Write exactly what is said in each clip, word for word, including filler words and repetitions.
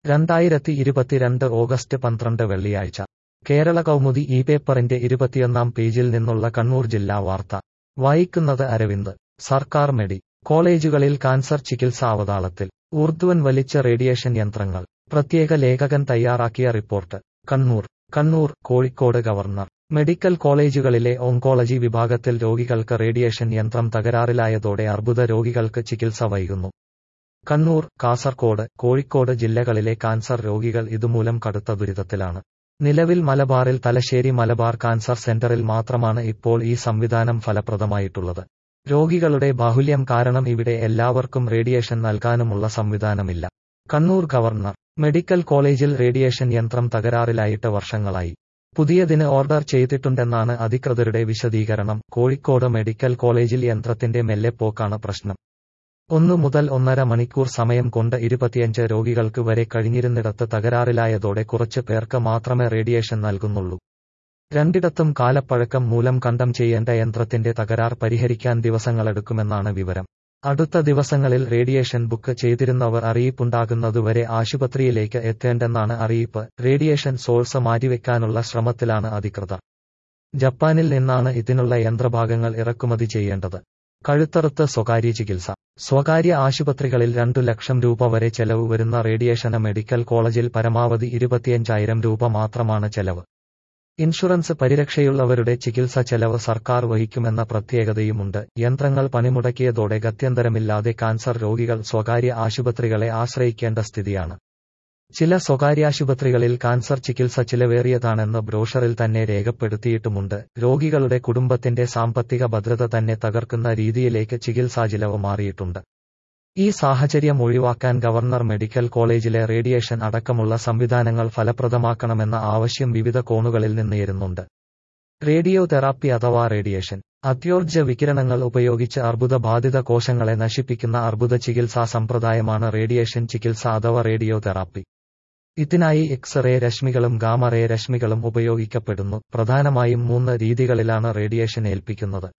രണ്ടായിരത്തി ഇരുപത്തിരണ്ട് ഓഗസ്റ്റ് പന്ത്രണ്ട് വെള്ളിയാഴ്ച കേരള കൗമുദി ഈ പേപ്പറിന്റെ ഇരുപത്തിയൊന്നാം പേജിൽ നിന്നുള്ള കണ്ണൂർ ജില്ലാ വാർത്ത വായിക്കുന്നത് അരവിന്ദ്. സർക്കാർ മെഡി കോളേജുകളിൽ കാൻസർ ചികിത്സ അവതാളത്തിൽ. ഊർധ്വൻ വലിച്ച റേഡിയേഷൻ യന്ത്രങ്ങൾ. പ്രത്യേക ലേഖകൻ തയ്യാറാക്കിയ report. Kannur Kannur Kozhikode government medical കോളേജുകളിലെ ഓങ്കോളജി വിഭാഗത്തിൽ രോഗികൾക്ക് റേഡിയേഷൻ യന്ത്രം തകരാറിലായതോടെ അർബുദ രോഗികൾക്ക് ചികിത്സ വൈകുന്നു. കണ്ണൂർ, കാസർകോട്, കോഴിക്കോട് ജില്ലകളിലെ കാൻസർ രോഗികൾ ഇതുമൂലം കടുത്ത ദുരിതത്തിലാണ്. നിലവിൽ മലബാറിൽ തലശ്ശേരി മലബാർ കാൻസർ സെന്ററിൽ മാത്രമാണ് ഇപ്പോൾ ഈ സംവിധാനം ഫലപ്രദമായിട്ടുള്ളത്. രോഗികളുടെ ബാഹുല്യം കാരണം ഇവിടെ എല്ലാവർക്കും റേഡിയേഷൻ നൽകാനുമുള്ള സംവിധാനമില്ല. കണ്ണൂർ ഗവർണർ മെഡിക്കൽ കോളേജിൽ റേഡിയേഷൻ യന്ത്രം തകരാറിലായിട്ട് വർഷങ്ങളായി. പുതിയതിന് ഓർഡർ ചെയ്തിട്ടുണ്ടെന്നാണ് അധികൃതരുടെ വിശദീകരണം. കോഴിക്കോട് മെഡിക്കൽ കോളേജിൽ യന്ത്രത്തിന്റെ മെല്ലെപ്പോക്കാണ് പ്രശ്നം. ഒന്നു മുതൽ ഒന്നര മണിക്കൂർ സമയം കൊണ്ട് ഇരുപത്തിയഞ്ച് രോഗികൾക്ക് വരെ കഴിഞ്ഞിരുന്നിടത്ത് തകരാറിലായതോടെ കുറച്ച് പേർക്ക് മാത്രമേ റേഡിയേഷൻ നൽകുന്നുള്ളൂ. രണ്ടിടത്തും കാലപ്പഴക്കം മൂലം കണ്ടം ചെയ്യേണ്ട യന്ത്രത്തിന്റെ തകരാർ പരിഹരിക്കാൻ ദിവസങ്ങളെടുക്കുമെന്നാണ് വിവരം. അടുത്ത ദിവസങ്ങളിൽ റേഡിയേഷൻ ബുക്ക് ചെയ്തിരുന്നവർ അറിയിപ്പുണ്ടാകുന്നതുവരെ ആശുപത്രിയിലേക്ക് എത്തേണ്ടെന്നാണ് അറിയിപ്പ്. റേഡിയേഷൻ സോഴ്സ് മാറ്റിവെക്കാനുള്ള ശ്രമത്തിലാണ് അധികൃതർ. ജപ്പാനിൽ നിന്നാണ് ഇതിനുള്ള യന്ത്രഭാഗങ്ങൾ ഇറക്കുമതി ചെയ്യേണ്ടത്. കഴുത്തറുത്ത് സ്വകാര്യ ചികിത്സ. സ്വകാര്യ ആശുപത്രികളിൽ രണ്ടു ലക്ഷം രൂപ വരെ ചെലവ് വരുന്ന റേഡിയേഷന് മെഡിക്കൽ കോളേജിൽ പരമാവധി ഇരുപത്തിയഞ്ചായിരം രൂപ മാത്രമാണ് ചെലവ്. ഇൻഷുറൻസ് പരിരക്ഷയുള്ളവരുടെ ചികിത്സ ചെലവ് സർക്കാർ വഹിക്കുമെന്ന പ്രത്യേകതയുമുണ്ട്. യന്ത്രങ്ങൾ പണിമുടക്കിയതോടെ ഗത്യന്തരമില്ലാതെ കാൻസർ രോഗികൾ സ്വകാര്യ ആശുപത്രികളെ ആശ്രയിക്കേണ്ട സ്ഥിതിയാണ്. ചില സ്വകാര്യാശുപത്രികളിൽ കാൻസർ ചികിത്സ ചിലവേറിയതാണെന്ന് ബ്രോഷറിൽ തന്നെ രേഖപ്പെടുത്തിയിട്ടുമുണ്ട്. രോഗികളുടെ കുടുംബത്തിന്റെ സാമ്പത്തിക ഭദ്രത തന്നെ തകർക്കുന്ന രീതിയിലേക്ക് ചികിത്സാചിലവ് മാറിയിട്ടുണ്ട്. ഈ സാഹചര്യം ഒഴിവാക്കാൻ ഗവർണർ മെഡിക്കൽ കോളേജിലെ റേഡിയേഷൻ അടക്കമുള്ള സംവിധാനങ്ങൾ ഫലപ്രദമാക്കണമെന്ന ആവശ്യം വിവിധ കോണുകളിൽ നിന്നുയരുന്നുണ്ട്. റേഡിയോ തെറാപ്പി അഥവാ റേഡിയേഷൻ അത്യോർജ്ജ വികിരണങ്ങൾ ഉപയോഗിച്ച് അർബുദ ബാധിത കോശങ്ങളെ നശിപ്പിക്കുന്ന അർബുദ ചികിത്സാ സമ്പ്രദായമാണ് റേഡിയേഷൻ ചികിത്സ അഥവാ റേഡിയോ തെറാപ്പി. ഇതിനായി എക്സ് റേ രശ്മികളും ഗാമ റേ രശ്മികളും ഉപയോഗിക്കപ്പെടുന്നു. പ്രധാനമായും മൂന്ന് രീതികളിലാണ് റേഡിയേഷൻ ഏൽപ്പിക്കുന്നത്.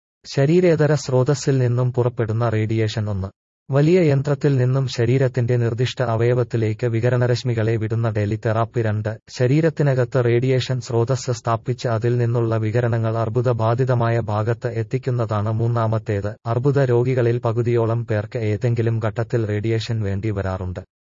ശരീരേതര സ്രോതസ്സിൽ നിന്നും പുറപ്പെടുന്ന റേഡിയേഷൻ ഒന്ന്. വലിയ യന്ത്രത്തിൽ നിന്നും ശരീരത്തിന്റെ നിർദ്ദിഷ്ട അവയവത്തിലേക്ക് വികിരണരശ്മികളെ വിടുന്ന ടെലിതെറാപ്പി രണ്ട്. ശരീരത്തിനകത്ത് റേഡിയേഷൻ സ്രോതസ് സ്ഥാപിച്ച് അതിൽ നിന്നുള്ള വികിരണങ്ങൾ അർബുദ ബാധിതമായ ഭാഗത്ത് എത്തിക്കുന്നതാണ് മൂന്നാമത്തേത്. അർബുദ രോഗികളിൽ പകുതിയോളം പേർക്ക് ഏതെങ്കിലും ഘട്ടത്തിൽ റേഡിയേഷൻ വേണ്ടി വരാറുണ്ട്.